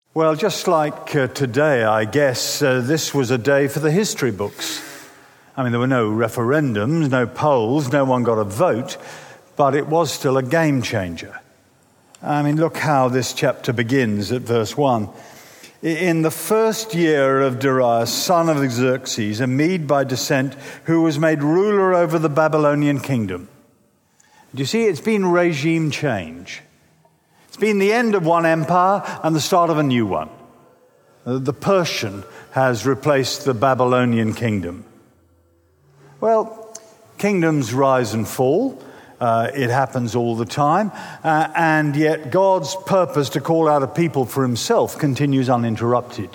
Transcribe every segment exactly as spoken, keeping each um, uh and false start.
Well, just like uh, today, I guess, uh, this was a day for the history books. I mean, there were no referendums, no polls, no one got a vote, but it was still a game changer. I mean, look how this chapter begins at verse one. In the first year of Darius, son of Xerxes, a Mede by descent, who was made ruler over the Babylonian kingdom. Do you see, it's been regime change. It's been the end of one empire and the start of a new one. The Persian has replaced the Babylonian kingdom. Well, kingdoms rise and fall. Uh, it happens all the time. Uh, and yet God's purpose to call out a people for himself continues uninterrupted.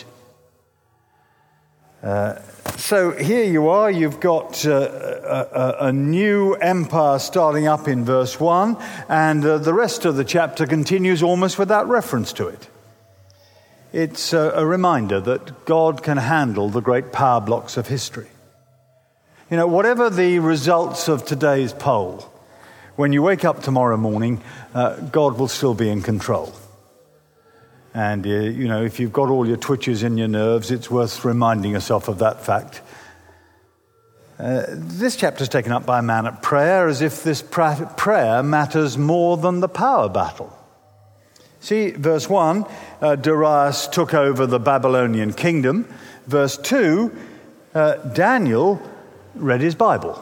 Uh, so here you are, you've got uh, a, a, a new empire starting up in verse one, and uh, the rest of the chapter continues almost without reference to it. It's a, a reminder that God can handle the great power blocks of history. You know, whatever the results of today's poll, when you wake up tomorrow morning, uh, God will still be in control. And, uh, you know, if you've got all your twitches in your nerves, it's worth reminding yourself of that fact. Uh, this chapter is taken up by a man at prayer, as if this pra- prayer matters more than the power battle. See, verse one, uh, Darius took over the Babylonian kingdom. Verse two, uh, Daniel read his Bible.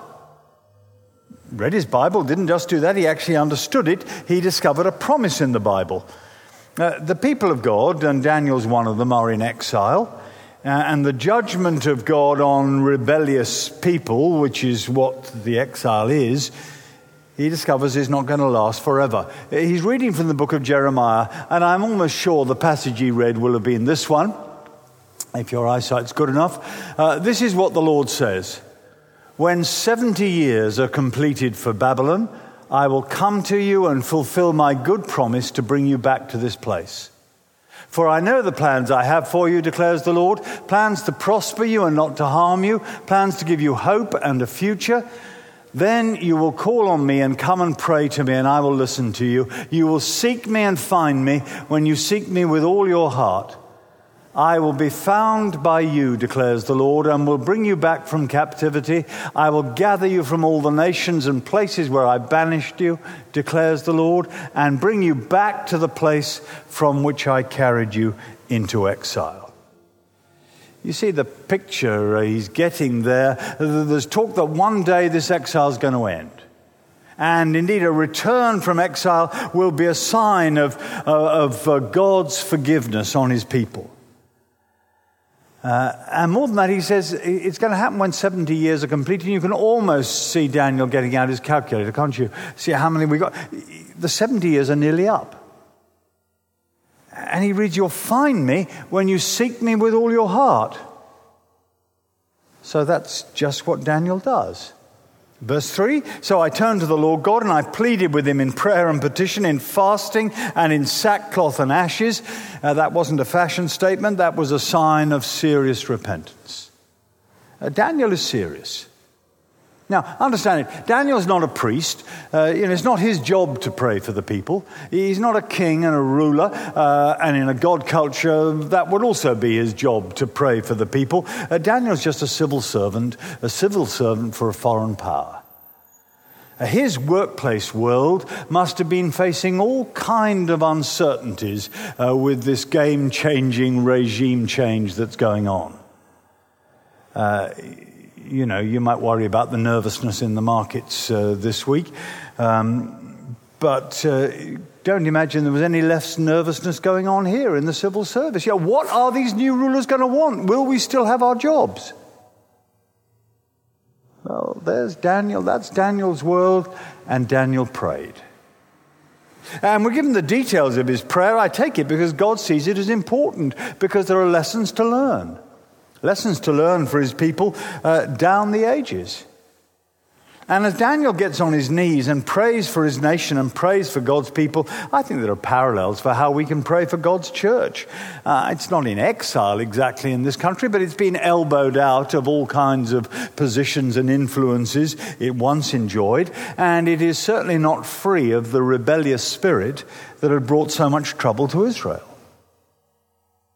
Read his Bible, didn't just do that, he actually understood it. He discovered a promise in the Bible. Uh, the people of God, and Daniel's one of them, are in exile. Uh, and the judgment of God on rebellious people, which is what the exile is, he discovers is not going to last forever. He's reading from the book of Jeremiah, and I'm almost sure the passage he read will have been this one, if your eyesight's good enough. Uh, this is what the Lord says. When seventy years are completed for Babylon, I will come to you and fulfill my good promise to bring you back to this place. For I know the plans I have for you, declares the Lord, plans to prosper you and not to harm you, plans to give you hope and a future. Then you will call on me and come and pray to me, and I will listen to you. You will seek me and find me when you seek me with all your heart. I will be found by you, declares the Lord, and will bring you back from captivity. I will gather you from all the nations and places where I banished you, declares the Lord, and bring you back to the place from which I carried you into exile. You see the picture he's getting there. There's talk that one day this exile is going to end. And indeed, a return from exile will be a sign of, uh, of uh, God's forgiveness on his people. Uh, and more than that, he says it's going to happen when seventy years are completed. You can almost see Daniel getting out his calculator, can't you? See how many we got. The seventy years are nearly up. And he reads, you'll find me when you seek me with all your heart. So that's just what Daniel does. Verse three, so I turned to the Lord God and I pleaded with him in prayer and petition, in fasting and in sackcloth and ashes. Uh, that wasn't a fashion statement. That was a sign of serious repentance. Uh, Daniel is serious. Now, understand it. Daniel's not a priest. Uh, you know, it's not his job to pray for the people. He's not a king and a ruler. Uh, and in a God culture, that would also be his job to pray for the people. Uh, Daniel's just a civil servant, a civil servant for a foreign power. Uh, his workplace world must have been facing all kind of uncertainties uh, with this game-changing regime change that's going on. Uh You know, you might worry about the nervousness in the markets uh, this week. Um, but uh, don't imagine there was any less nervousness going on here in the civil service. Yeah, what are these new rulers going to want? Will we still have our jobs? Well, there's Daniel. That's Daniel's world. And Daniel prayed. And we're given the details of his prayer. I take it because God sees it as important, because there are lessons to learn. Lessons to learn for his people uh, down the ages. And as Daniel gets on his knees and prays for his nation and prays for God's people, I think there are parallels for how we can pray for God's church. Uh, it's not in exile exactly in this country, but it's been elbowed out of all kinds of positions and influences it once enjoyed. And it is certainly not free of the rebellious spirit that had brought so much trouble to Israel.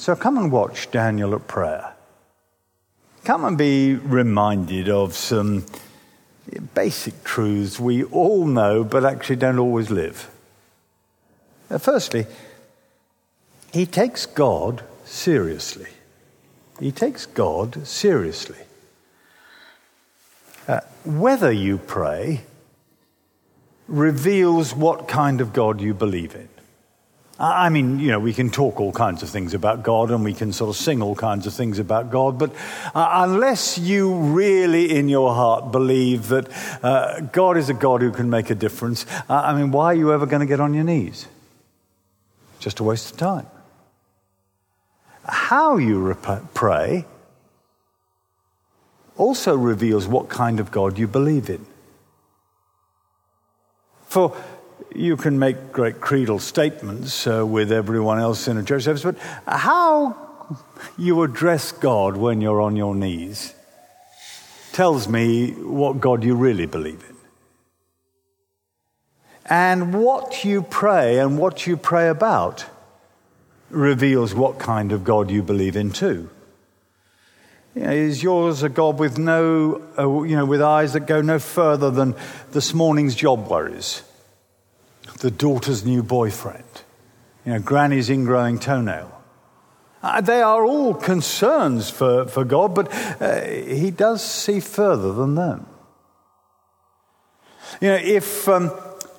So come and watch Daniel at prayer. Come and be reminded of some basic truths we all know but actually don't always live. Uh, firstly, he takes God seriously. He takes God seriously. Uh, whether you pray reveals what kind of God you believe in. I mean, you know, we can talk all kinds of things about God and we can sort of sing all kinds of things about God, but uh, unless you really in your heart believe that uh, God is a God who can make a difference, uh, I mean, why are you ever going to get on your knees? Just a waste of time. How you rep- pray also reveals what kind of God you believe in. For you can make great creedal statements uh, with everyone else in a church service, but how you address God when you're on your knees tells me what God you really believe in. And what you pray and what you pray about reveals what kind of God you believe in too. You know, is yours a God with no, uh, you know, with eyes that go no further than this morning's job worries? The daughter's new boyfriend, you know, Granny's ingrowing toenail. Uh, they are all concerns for, for God, but uh, he does see further than them. You know, if um,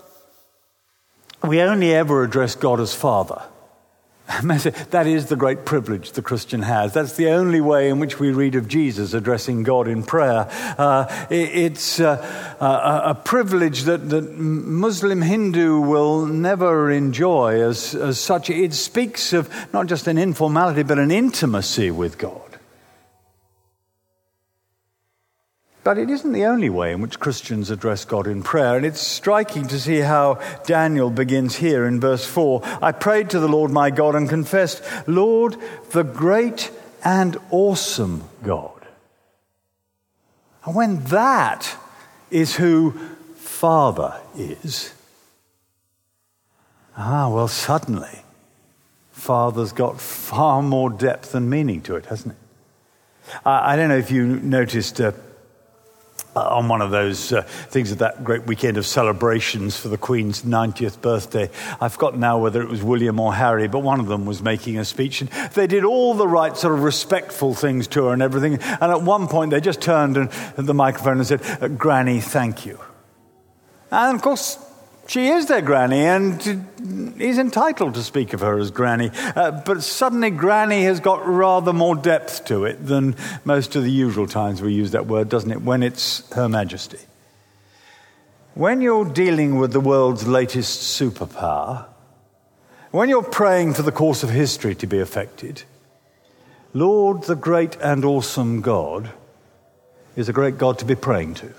we only ever address God as Father, that is the great privilege the Christian has. That's the only way in which we read of Jesus addressing God in prayer. Uh, it, it's uh, a, a privilege that, that Muslim Hindu will never enjoy as, as such. It speaks of not just an informality, but an intimacy with God. But it isn't the only way in which Christians address God in prayer. And it's striking to see how Daniel begins here in verse four. I prayed to the Lord my God and confessed, Lord, the great and awesome God. And when that is who Father is, ah, well, suddenly, Father's got far more depth and meaning to it, hasn't it? I, I don't know if you noticed uh, on one of those uh, things of that great weekend of celebrations for the Queen's ninetieth birthday. I've forgotten now whether it was William or Harry, but one of them was making a speech. And they did all the right sort of respectful things to her and everything. And at one point they just turned and, and the microphone and said, Granny, thank you. And of course, she is their granny, and he's entitled to speak of her as granny. Uh, but suddenly granny has got rather more depth to it than most of the usual times we use that word, doesn't it, when it's Her Majesty. When you're dealing with the world's latest superpower, when you're praying for the course of history to be affected, Lord, the great and awesome God, is a great God to be praying to.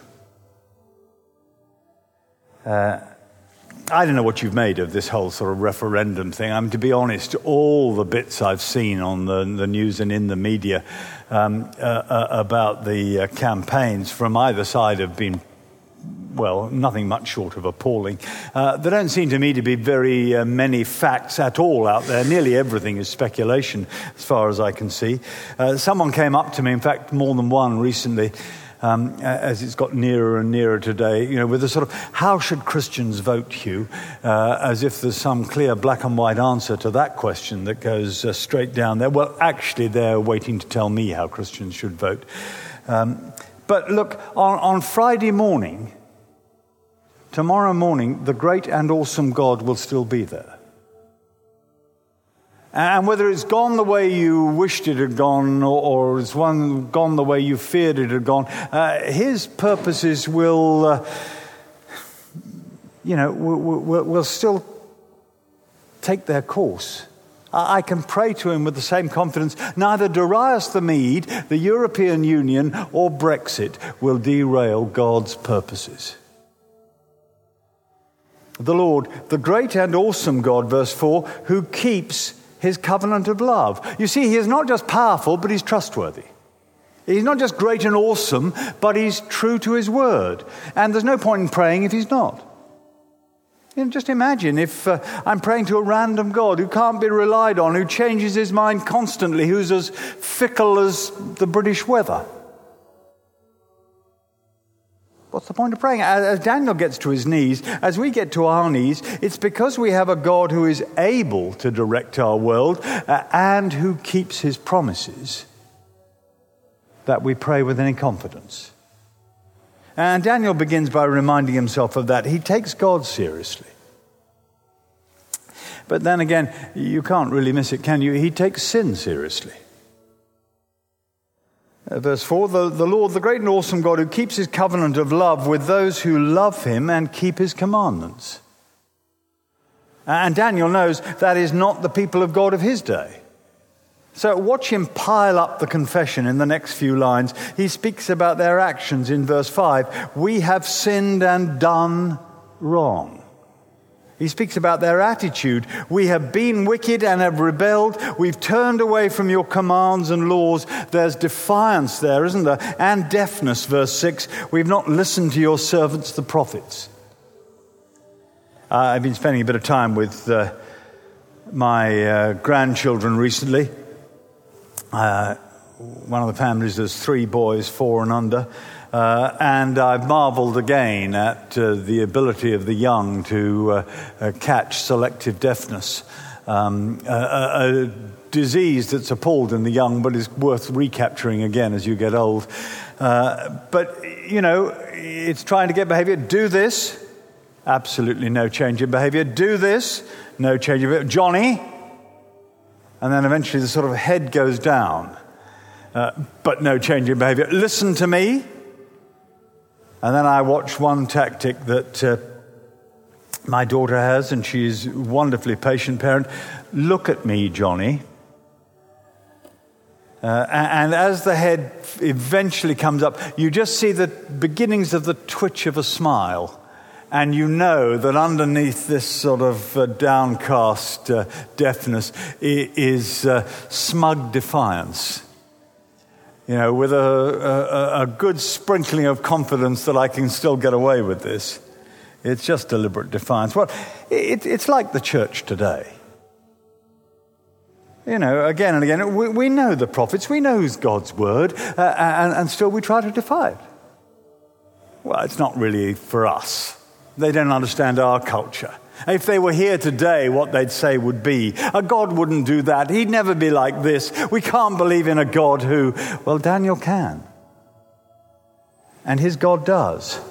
Uh, I don't know what you've made of this whole sort of referendum thing. I mean, to be honest, all the bits I've seen on the, the news and in the media um, uh, uh, about the uh, campaigns from either side have been, well, nothing much short of appalling. Uh, there don't seem to me to be very uh, many facts at all out there. Nearly everything is speculation, as far as I can see. Uh, someone came up to me, in fact, more than one recently, Um, as it's got nearer and nearer today, you know, with a sort of, how should Christians vote, Hugh? Uh, as if there's some clear black and white answer to that question that goes uh, straight down there. Well, actually, they're waiting to tell me how Christians should vote. Um, but look, on, on Friday morning, tomorrow morning, the great and awesome God will still be there. And whether it's gone the way you wished it had gone, or, or it's one gone the way you feared it had gone, uh, his purposes will, uh, you know, will, will, will still take their course. I, I can pray to him with the same confidence. Neither Darius the Mede, the European Union, or Brexit will derail God's purposes. The Lord, the great and awesome God, verse four, who keeps his covenant of love. You see, he is not just powerful, but he's trustworthy. He's not just great and awesome, but he's true to his word. And there's no point in praying if he's not. You know, just imagine if uh, I'm praying to a random God who can't be relied on, who changes his mind constantly, who's as fickle as the British weather. What's the point of praying? As Daniel gets to his knees, as we get to our knees, it's because we have a God who is able to direct our world uh, and who keeps his promises that we pray with any confidence. And Daniel begins by reminding himself of that. He takes God seriously. But then again, you can't really miss it, can you? He takes sin seriously. Verse four, the, the Lord, the great and awesome God who keeps his covenant of love with those who love him and keep his commandments. And Daniel knows that is not the people of God of his day. So watch him pile up the confession in the next few lines. He speaks about their actions in verse five. We have sinned and done wrong. He speaks about their attitude. We have been wicked and have rebelled. We've turned away from your commands and laws. There's defiance there, isn't there? And deafness, verse six. We've not listened to your servants, the prophets. Uh, I've been spending a bit of time with uh, my uh, grandchildren recently. Uh, one of the families, there's three boys, four and under. Uh, and I've marveled again at uh, the ability of the young to uh, uh, catch selective deafness, um, a, a, a disease that's appalled in the young but is worth recapturing again as you get old. Uh, but, you know, it's trying to get behavior. Do this. Absolutely no change in behavior. Do this. No change in behavior. Johnny. And then eventually the sort of head goes down. Uh, but no change in behavior. Listen to me. And then I watch one tactic that uh, my daughter has, and she's a wonderfully patient parent. Look at me, Johnny. Uh, and, and as the head eventually comes up, you just see the beginnings of the twitch of a smile. And you know that underneath this sort of uh, downcast uh, deafness is uh, smug defiance. You know, with a, a, a good sprinkling of confidence that I can still get away with this. It's just deliberate defiance. Well, it, it's like the church today. You know, again and again, we, we know the prophets, we know God's word, uh, and, and still we try to defy it. Well, it's not really for us. They don't understand our culture. If they were here today, what they'd say would be, a God wouldn't do that. He'd never be like this. We can't believe in a God who... Well, Daniel can. And his God does.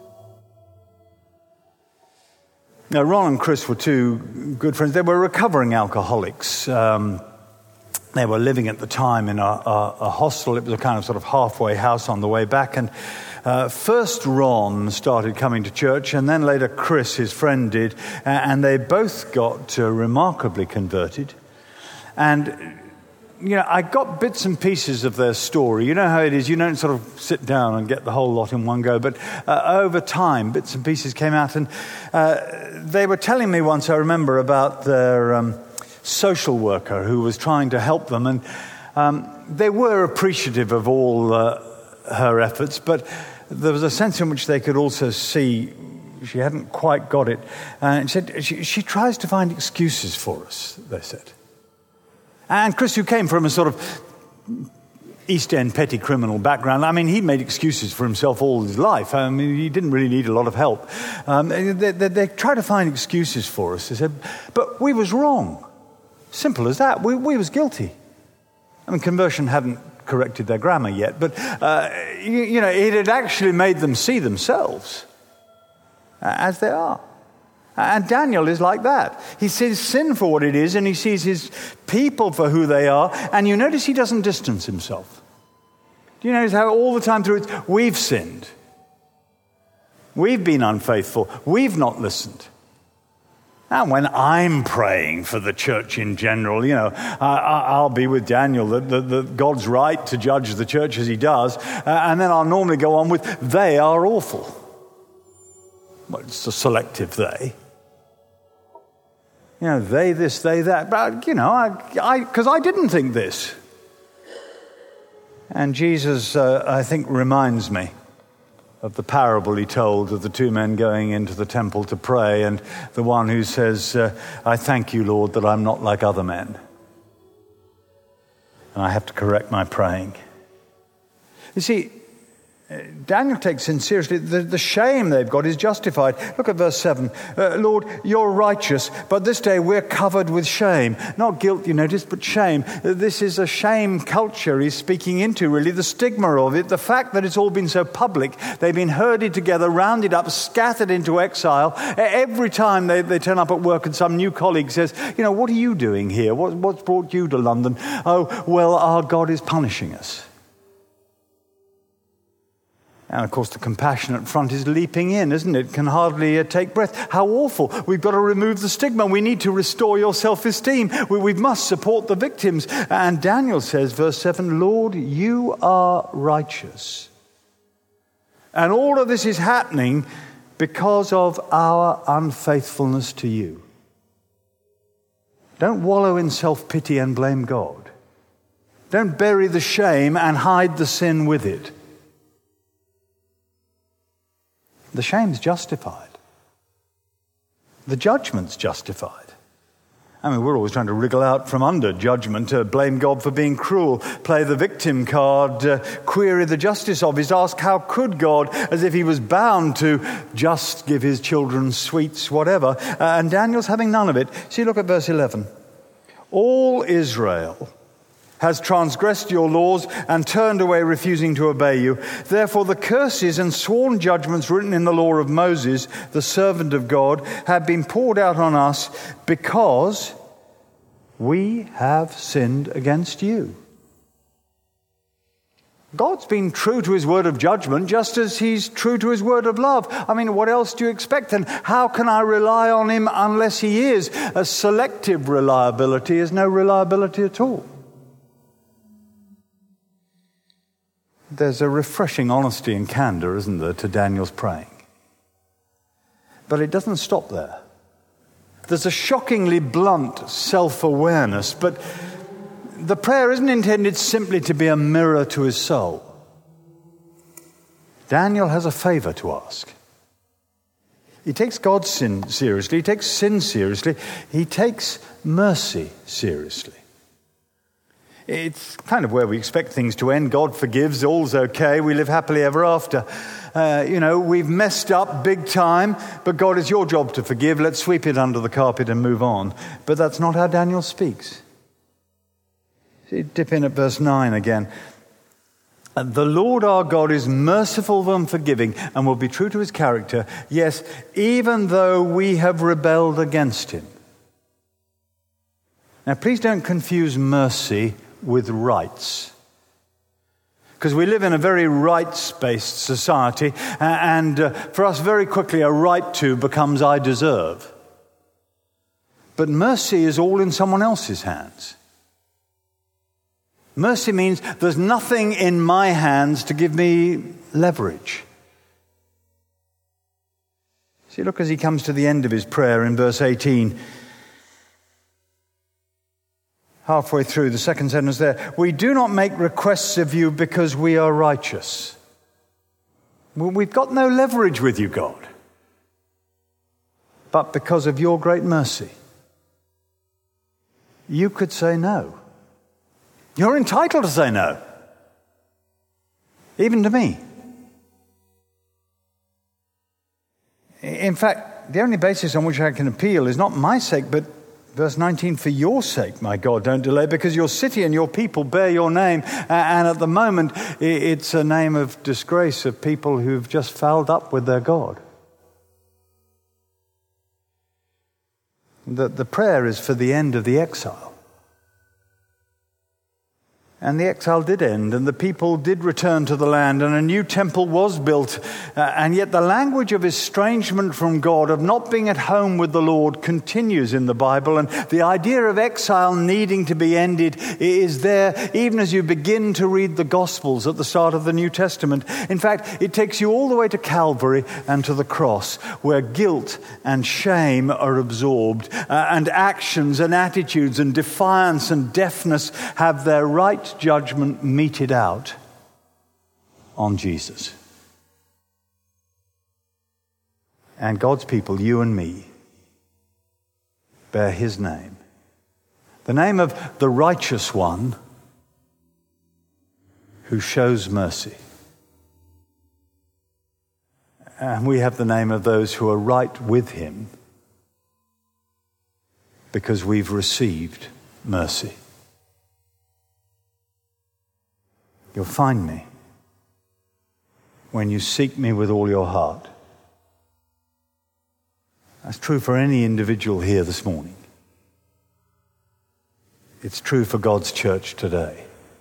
Now, Ron and Chris were two good friends. They were recovering alcoholics. Um, they were living at the time in a, a, a hostel. It was a kind of sort of halfway house on the way back. And Uh, first Ron started coming to church, and then later Chris, his friend, did, and they both got uh, remarkably converted. And, you know, I got bits and pieces of their story. You know how it is, you don't sort of sit down and get the whole lot in one go, but uh, over time, bits and pieces came out, and uh, they were telling me once, I remember, about their um, social worker who was trying to help them, and um, they were appreciative of all uh, her efforts, but there was a sense in which they could also see she hadn't quite got it. And said she, she tries to find excuses for us, they said. And Chris, who came from a sort of East End petty criminal background, I mean, he made excuses for himself all his life. I mean, he didn't really need a lot of help. Um, they, they, they tried to find excuses for us. They said, but we was wrong. Simple as that. We, we was guilty. I mean, conversion hadn't corrected their grammar yet, but, uh, you, you know, it had actually made them see themselves uh, as they are. And Daniel is like that. He sees sin for what it is, and he sees his people for who they are, and you notice he doesn't distance himself. Do you notice how all the time through it, we've sinned. We've been unfaithful. We've not listened. And when I'm praying for the church in general, you know, I, I'll be with Daniel that, that, that God's right to judge the church as he does, uh, and then I'll normally go on with, they are awful. Well, it's a selective they. You know, they this, they that. But, you know, I, I, because I didn't think this. And Jesus, uh, I think, reminds me of the parable he told of the two men going into the temple to pray, and the one who says, uh, I thank you, Lord, that I'm not like other men. And I have to correct my praying. You see, Daniel takes sin seriously. The, the shame they've got is justified. Look at verse seven. Uh, Lord, you're righteous, but this day we're covered with shame. Not guilt, you notice, but shame. This is a shame culture he's speaking into, really. The stigma of it, the fact that it's all been so public. They've been herded together, rounded up, scattered into exile. Every time they, they turn up at work and some new colleague says, you know, what are you doing here? What, what's brought you to London? Oh, well, our God is punishing us. And, of course, the compassionate front is leaping in, isn't it? Can hardly uh, take breath. How awful. We've got to remove the stigma. We need to restore your self-esteem. We, we must support the victims. And Daniel says, verse seven, Lord, you are righteous. And all of this is happening because of our unfaithfulness to you. Don't wallow in self-pity and blame God. Don't bury the shame and hide the sin with it. The shame's justified. The judgment's justified. I mean, we're always trying to wriggle out from under judgment, to blame God for being cruel, play the victim card, uh, query the justice of it, ask how could God, as if he was bound to just give his children sweets, whatever. Uh, and Daniel's having none of it. See, look at verse eleven. All Israel has transgressed your laws and turned away, refusing to obey you. Therefore the curses and sworn judgments written in the law of Moses, the servant of God, have been poured out on us because we have sinned against you. God's been true to his word of judgment just as he's true to his word of love. I mean, what else do you expect? And how can I rely on him unless he is? A selective reliability is no reliability at all. There's a refreshing honesty and candor, isn't there, to Daniel's praying. But it doesn't stop there. There's a shockingly blunt self-awareness, but the prayer isn't intended simply to be a mirror to his soul. Daniel has a favor to ask. He takes God's sin seriously, he takes sin seriously, he takes mercy seriously. It's kind of where we expect things to end. God forgives, all's okay, we live happily ever after. Uh, you know, we've messed up big time, but God, it's your job to forgive. Let's sweep it under the carpet and move on. But that's not how Daniel speaks. See, dip in at verse nine again. The Lord our God is merciful and forgiving and will be true to his character. Yes, even though we have rebelled against him. Now, please don't confuse mercy with rights. Because we live in a very rights-based society, and uh, for us very quickly a right to becomes I deserve. But mercy is all in someone else's hands. Mercy means there's nothing in my hands to give me leverage. See, look as he comes to the end of his prayer in verse eighteen. Halfway through the second sentence there. We do not make requests of you because we are righteous. Well, we've got no leverage with you, God. But because of your great mercy. You could say no. You're entitled to say no. Even to me. In fact, the only basis on which I can appeal is not my sake, but verse nineteen, for your sake, my God, don't delay, because your city and your people bear your name. And at the moment, it's a name of disgrace of people who've just fouled up with their God. The, the prayer is for the end of the exile. And the exile did end, and the people did return to the land, and a new temple was built. Uh, and yet the language of estrangement from God, of not being at home with the Lord, continues in the Bible. And the idea of exile needing to be ended is there even as you begin to read the Gospels at the start of the New Testament. In fact, it takes you all the way to Calvary and to the cross, where guilt and shame are absorbed, uh, and actions and attitudes and defiance and deafness have their right judgment meted out on Jesus. And God's people, you and me, bear his name. The name of the righteous one who shows mercy. And we have the name of those who are right with him because we've received mercy. You'll find me when you seek me with all your heart. That's true for any individual here this morning. It's true for God's church today.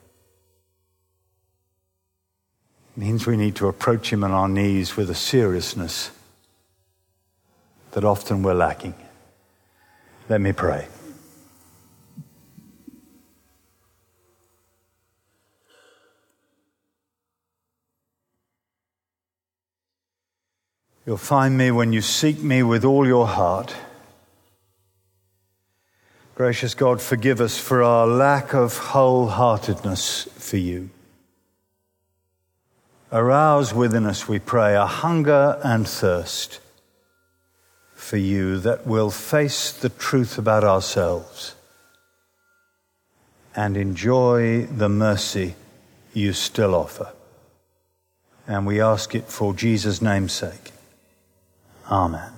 It means we need to approach him on our knees with a seriousness that often we're lacking. Let me pray. You'll find me when you seek me with all your heart. Gracious God, forgive us for our lack of wholeheartedness for you. Arouse within us, we pray, a hunger and thirst for you that will face the truth about ourselves and enjoy the mercy you still offer. And we ask it for Jesus' name's sake. Amen.